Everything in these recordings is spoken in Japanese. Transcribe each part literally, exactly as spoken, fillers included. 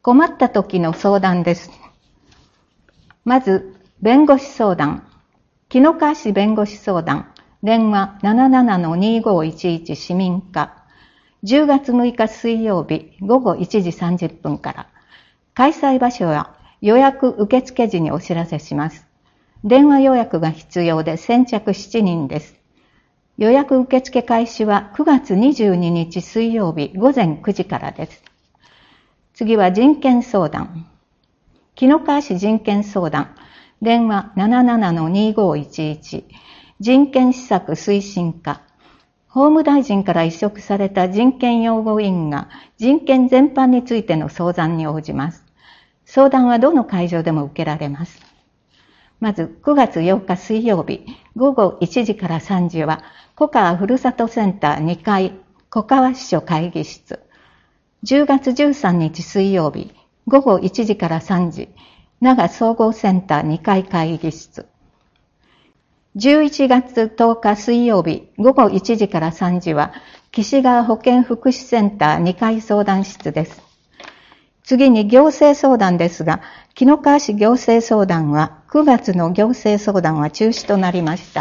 困った時の相談です。まず、弁護士相談。紀の川市弁護士相談。電話 ななななのにごいちいち 市民課。じゅうがつむいか水曜日ごごいちじさんじゅっぷんから。開催場所は予約受付時にお知らせします。電話予約が必要で先着しちにんです。予約受付開始はくがつにじゅうににち水曜日ごぜんくじからです。次は人権相談。紀の川市人権相談。電話 ななななのにごいちいち。人権施策推進課。法務大臣から委嘱された人権擁護委員が人権全般についての相談に応じます。相談はどの会場でも受けられます。まずくがつようか水曜日ごごいちじからさんじは小川ふるさとセンターにかい小川支所会議室。じゅうがつじゅうさんにち水曜日ごごいちじからさんじ長総合センターにかい会議室。じゅういちがつとおか水曜日ごごいちじからさんじは岸川保健福祉センターにかい相談室です。次に行政相談ですが、紀の川市行政相談はくがつの行政相談は中止となりました。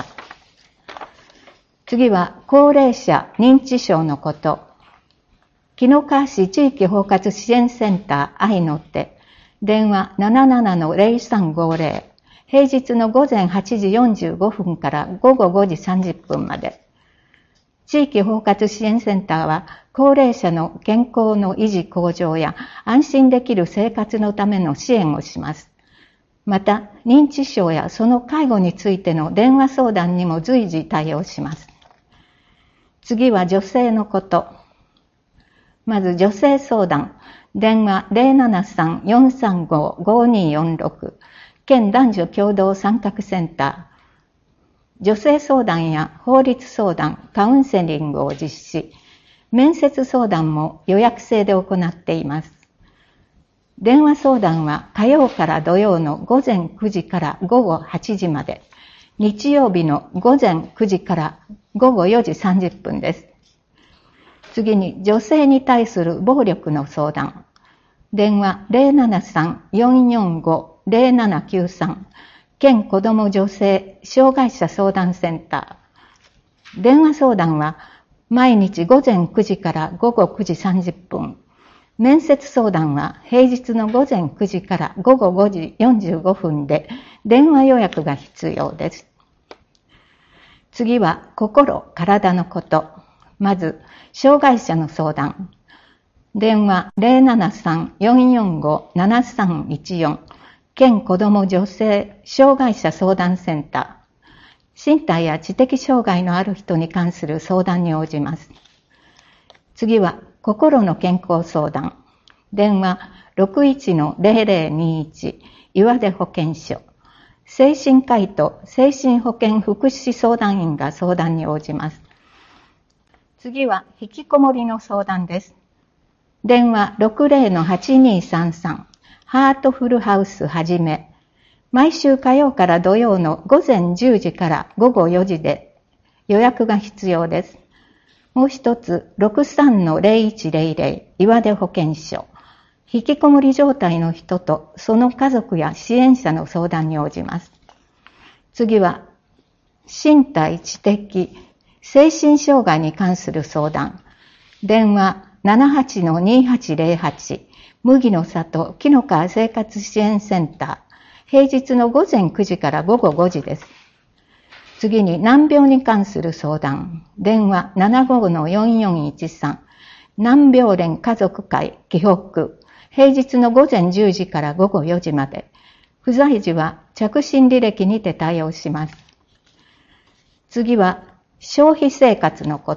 次は高齢者認知症のこと。紀の川市地域包括支援センター愛の手。電話 ななななのぜろさんごぜろ。平日のごぜんはちじよんじゅうごふんからごごごじさんじゅっぷんまで。地域包括支援センターは高齢者の健康の維持向上や安心できる生活のための支援をします。また、認知症やその介護についての電話相談にも随時対応します。次は女性のこと。まず女性相談。電話 ゼロななさんよんさんごごによんろく。県男女共同参画センター。女性相談や法律相談、カウンセリングを実施。面接相談も予約制で行っています。電話相談は火曜から土曜のごぜんくじからごごはちじまで。日曜日のごぜんくじからごごよじさんじゅっぷんです。次に女性に対する暴力の相談。電話 ゼロななさんよんよんごゼロななきゅうさん。県子ども女性障害者相談センター。電話相談は毎日ごぜんくじからごごくじさんじゅっぷん。面接相談は平日のごぜんくじからごごごじよんじゅうごふんで電話予約が必要です。次は心、体のこと。まず、障害者の相談。電話 ゼロななさんよんよんごななさんいちよん。県子ども女性障害者相談センター。身体や知的障害のある人に関する相談に応じます。次は心の健康相談。電話 ろくいちのぜろぜろにいち 岩出保健所。精神科医と精神保健福祉相談員が相談に応じます。次は引きこもりの相談です。電話 ろくぜろのはちにさんさん。ハートフルハウスはじめ。毎週火曜から土曜のごぜんじゅうじからごごよじで予約が必要です。もう一つ、ろくさんのぜろいちぜろぜろ岩出保健所。引きこもり状態の人とその家族や支援者の相談に応じます。次は、身体知的、精神障害に関する相談。電話 ななはちのにはちぜろはち。麦の里紀の川生活支援センター。平日のごぜんくじからごごごじです。次に難病に関する相談。電話 ななごのよんよんいちさん。難病連家族会紀北。平日のごぜんじゅうじからごごよじまで。不在時は着信履歴にて対応します。次は消費生活のこと。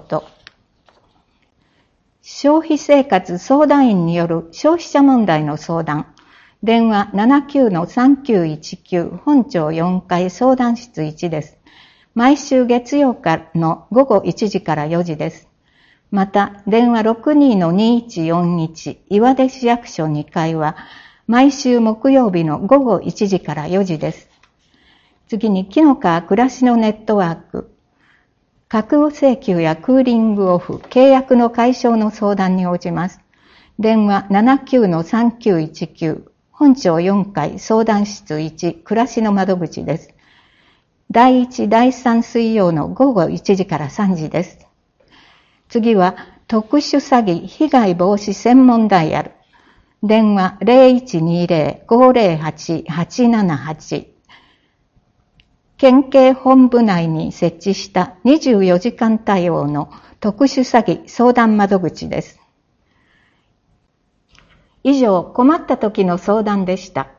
消費生活相談員による消費者問題の相談。電話 ななきゅうのさんきゅういちきゅう 本町よんかい相談室いちです。毎週月曜日のごごいちじからよじです。また、電話 ろくにのにいちよんいち 岩出市役所にかいは毎週木曜日のごごいちじからよじです。次に、紀の川暮らしのネットワーク。架空請求やクーリングオフ、契約の解消の相談に応じます。 電話 ななきゅうのさんきゅういちきゅう、本庁よんかい相談室いち、暮らしの窓口です。だいいち、だいさん水曜の午後いちじからさんじです。次は、特殊詐欺被害防止専門ダイヤル。電話 ゼロいちにゼロ ごゼロはち はちななはち。県警本部内に設置したにじゅうよじかん対応の特殊詐欺相談窓口です。以上、困った時の相談でした。